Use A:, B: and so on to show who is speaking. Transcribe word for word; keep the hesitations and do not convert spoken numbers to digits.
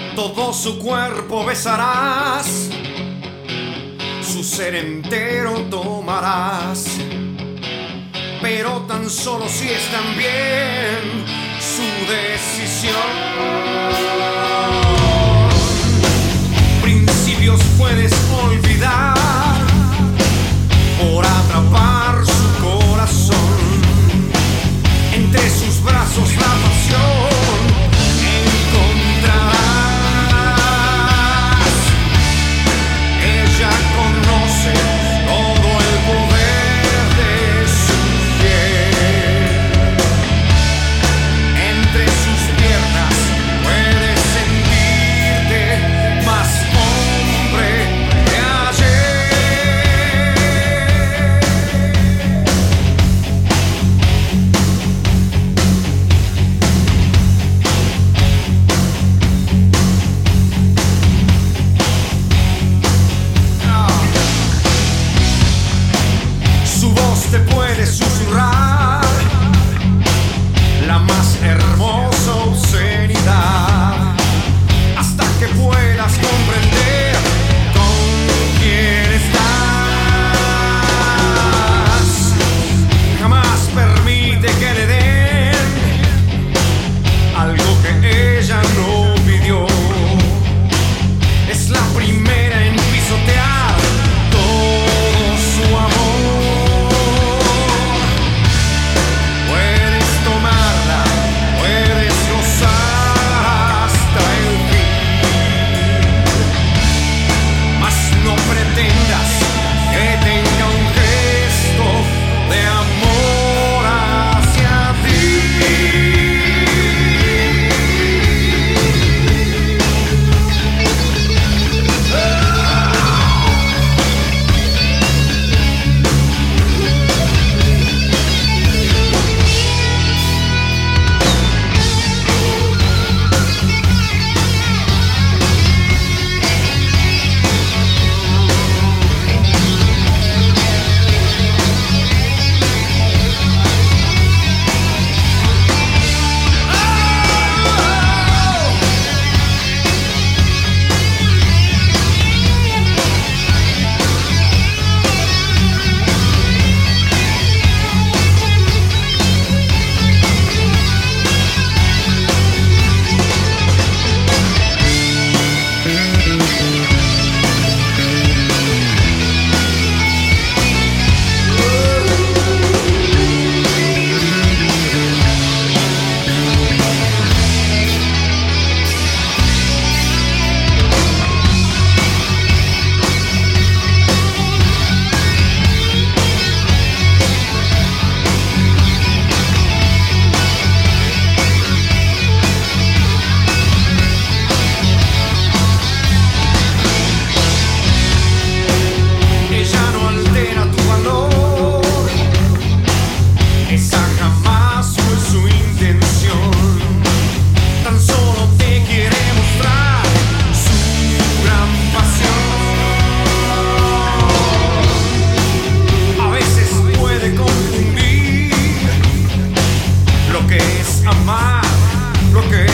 A: Todo su cuerpo besarás, su ser entero tomarás, pero tan solo si es también su decisión. Principios puedes olvidar por atrapar su corazón. Entre sus brazos la pasión encontrarás. Ella conoce todo el poder de su piel. Entre sus piernas puedes sentirte más hombre que ayer. Su voz te puede susurrar la más hermosa obscenidad, hasta que puedas comprender con quién estás. Jamás permite que le den algo que ella no pidió. Es la primera en pisotear todo su amor. Puedes tomarla, puedes gozar hasta el fin, mas no pretendas que tenga un gesto de amor hacia ti. Ella no altera tu valor, esa jamás fue su intención. Tan solo te quiere mostrar su gran pasión. A veces puede confundir lo que es amar, lo que